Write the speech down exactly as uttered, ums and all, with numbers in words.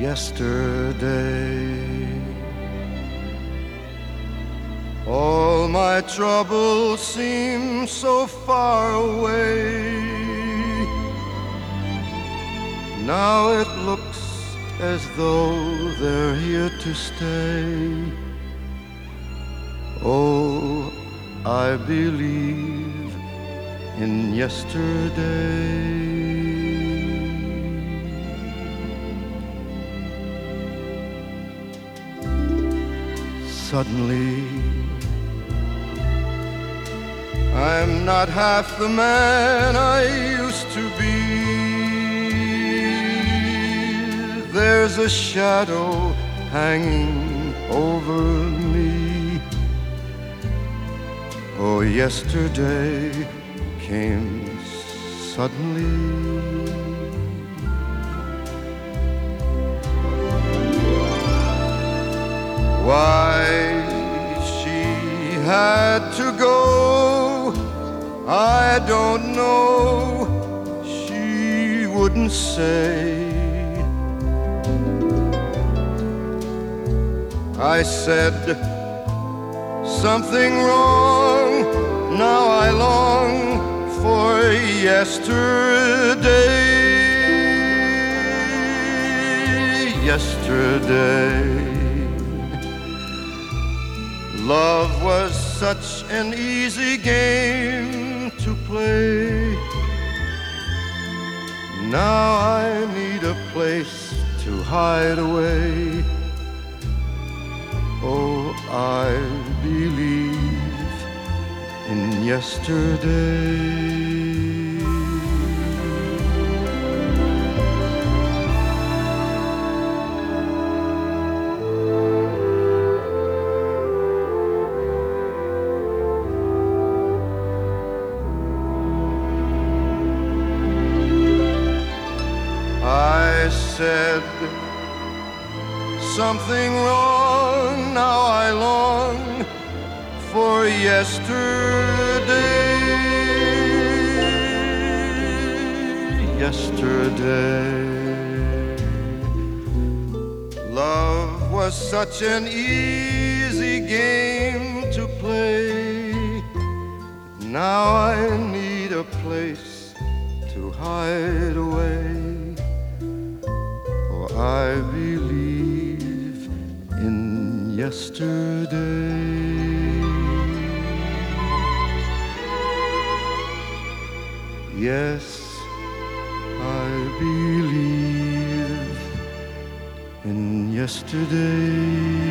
yesterday. All my troubles seem so far away. Now it looks as though they're here to stay. Oh, I believe in yesterday. Suddenly, I'm not half the man I used to be. There's a shadow hanging over me. Oh, yesterday came suddenly. Why she had to go, I don't know. She wouldn't say. I said, something wrong. Now I long for yesterday. Yesterday, love was such an easy game to play. Now I need a place to hide away. Oh, I believe in yesterday. I said, something wrong. Now I long for yesterday. Yesterday, love was such an easy game to play. Now I need a place to hide away. Oh, I believe in yesterday. Yes, I believe in yesterday.